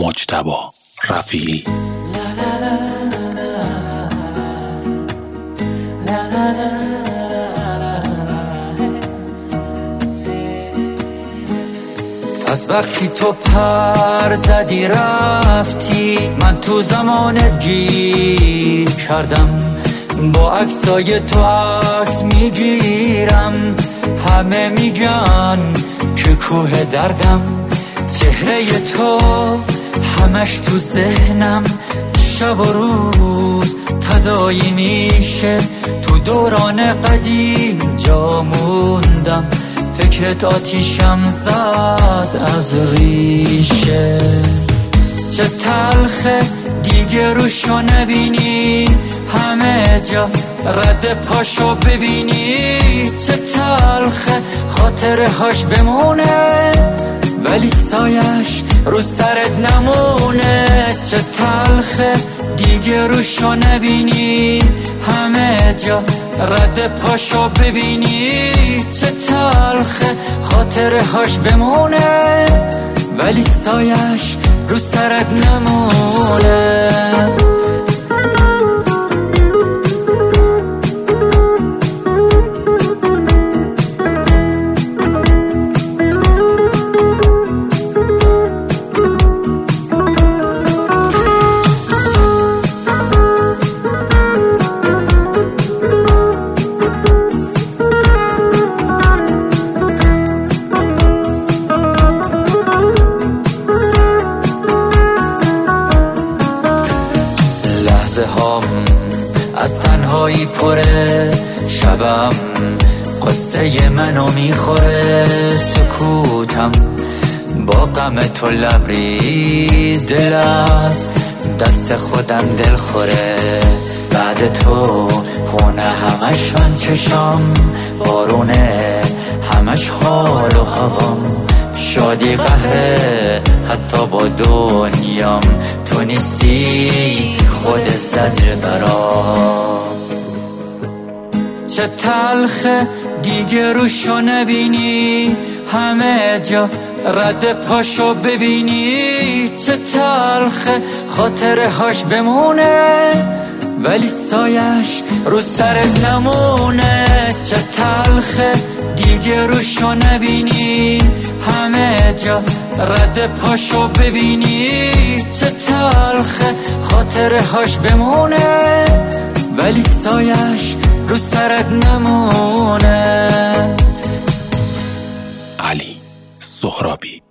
مجتبی رفیعی. از وقتی تو پر زدی رفتی، من تو زمانت گیر کردم، با عکسای تو عکس میگیرم، همه میگن که کوه دردم، چهره تو همش تو ذهنم، شب و روز تداعی میشه، تو دوران قدیم جا موندم، فکرت آتیشم زد از ریشه. چه تلخه دیگه روشو نبینی، همه جا رد پاشو ببینی، چه تلخه خاطره هاش بمونه ولی سایش رو سرت نمونه، چه تلخه دیگه روشو نبینی، همه جا رد پاشو ببینی، چه تلخه خاطره هاش بمونه ولی سایش رو سرت نمونه. از تنهایی پره، شبم قصه منو میخوره، سکوتم با غم تو لبریز، دل از دست خودم دل خوره، بعد تو خونه همش من چشام، بارونه همش حال و هوام، شادی قهره حتی با دنیام، تو نیستی خود زجر برام. چه تلخه دیگه روشو نبینی، همه جا رد پاشو ببینی، چه تلخه خاطره هاش بمونه ولی سایش رو سرت نمونه، چه تلخه دیگه روشو نبینی، همه جا رد پاشو ببینی، چه تلخه خاطره هاش بمونه ولی سایش رو سرت نمونه. علی سهرابی.